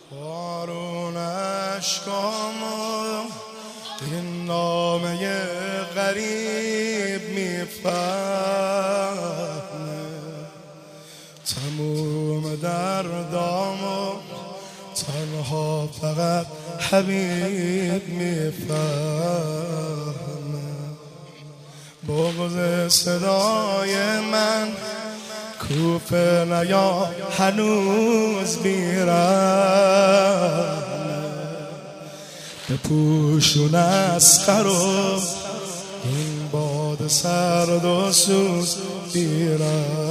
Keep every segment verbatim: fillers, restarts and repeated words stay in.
بارون اشکامو این نامه غریب میفهمه، تموم دردامو تنها فقط حبیب میفهمه. بغض صدای من کوفه نیا هنوز بیرمه، بپوشون اسقر و این باد سرد و سوز بیرمه.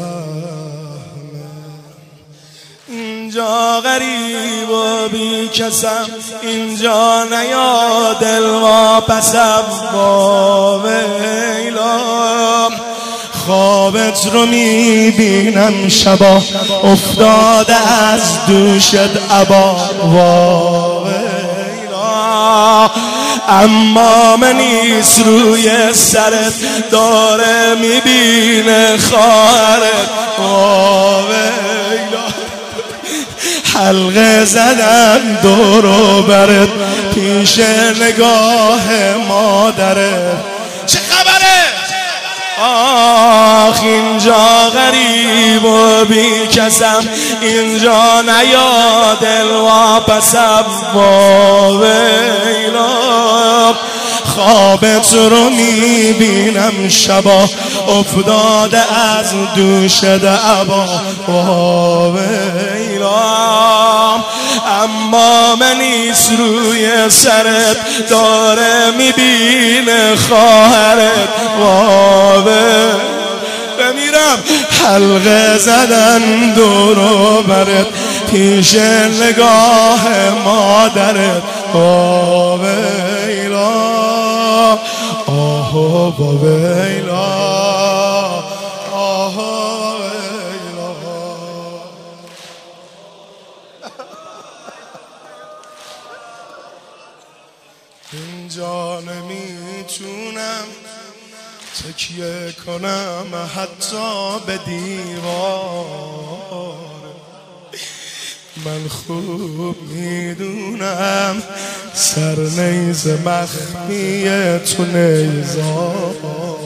اینجا غریب و بی کسم، اینجا نیا دل واپسم. با ویلا خوابت رو میبینم شبا افتاده از دوشت عبا. وا ویلا اما من نیست روی سرت داره میبینه خواهرت. وا ویلا حلقه زدن دور و برت پیش نگاه مادرت. چه خبره؟ آخ اینجا غریب و بی کسم، اینجا نیا دل واپسم. با ویلا خوابت رو میبینم شبا افتاده از دوشت عبا. با ویلا اما من نیست روی سرت داره میبینه خواهرت. با بمیرم حلقه زدن دور و برت پیش نگاه مادرت. با ویلا آه با ویلا آه ویلا. اینجا نمیتونم تکیه کنم حتی به دیوار، من خوب میدونم سر نیز مخفی تو نیزار.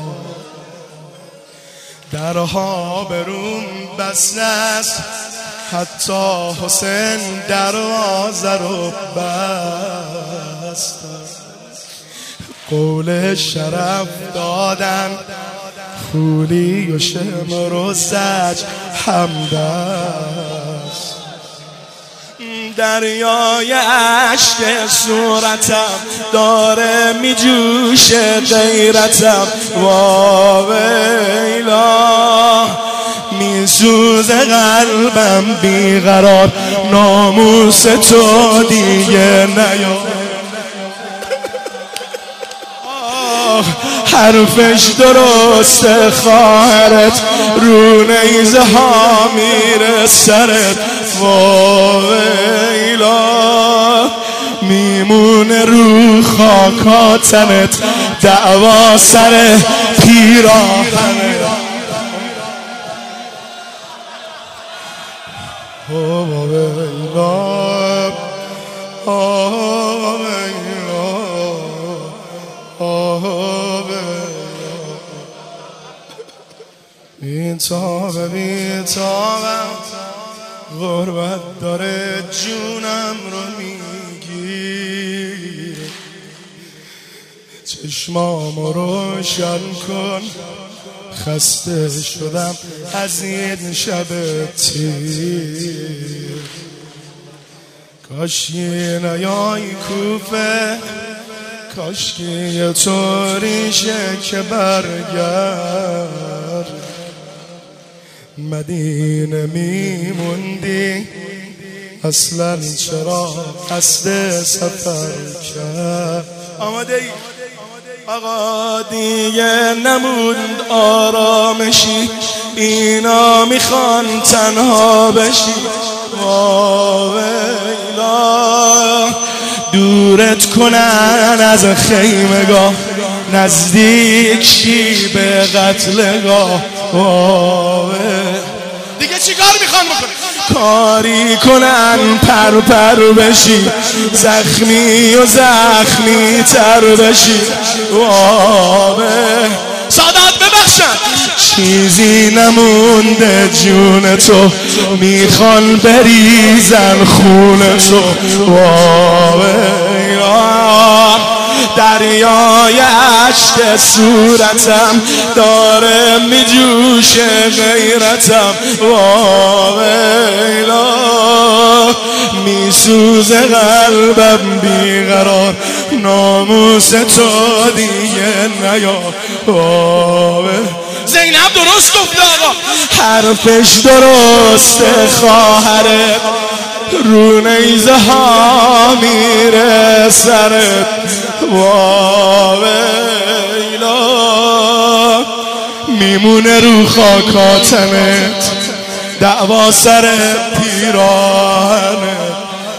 درها بروم بسته است، حتی حسین دروازه رو بست. قول شرف دادن خولی و شمر و زج همدست. دریای عشق صورتم داره میجوشه غیرتم. وا ویلا میسوزه قلبم بیقرار، ناموس تو دیگه نیا. حرفش درسته خواهرت رو نیزه ها میره سرت. وا ویلا میمونه رو خاکا تنت دعوا سر پیراهنت. وا ویلا وا ویلا وا بی‌تابه بی‌تابم، غربت داره جونم رو میگیره. چشمامو روشن کن، خسته شدم از این شب تیر. کاش یه نیای کوفه، کاش که یه طوریشه که برگرد. مدینه میموندی اصلا چرا قصد سفر کرد؟ آماده ای؟ آقا دیگه نموند آرامشی، اینا میخوان تنها بشی. وا ویلا دورت کنن از خیمگاه، نزدیک شی به قتلگاه. دیگه چی کار میخوان بکنه؟ کاری کنن پر پر بشی، زخمی و زخمی تر بشی. وابه سادات ببخشن چیزی نمونده جون تو، میخوان بریزن خون تو. دریای عشق صورتم داره میجوشه غیرتم. وایلا میسوزه قلبم بیقرار، ناموس تو دیگه نیار. زینب درست گفت آقا، حرفش درسته خواهرت، رو نیزه ها میره سرت. واویلا میمونه رو خاکاتمت، دعوا سر پیراهنت.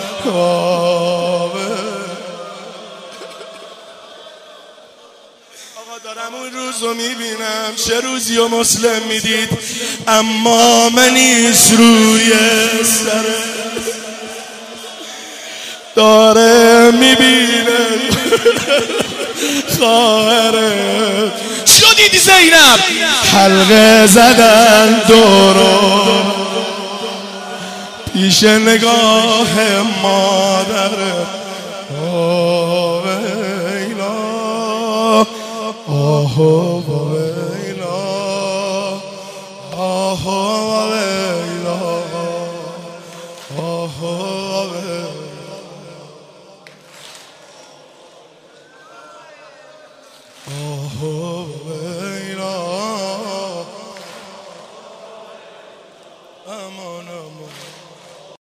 آقا دارم اون روزو میبینم، چه روزی و مسلم میدید، اما من نیست روی سرت داره میبینه خواهرت. چیو دیدی زینب؟ حلقه زدن دورو پیش نگاه مادرت. آه ویلا آه ویلا آه ویلا آه ویلا.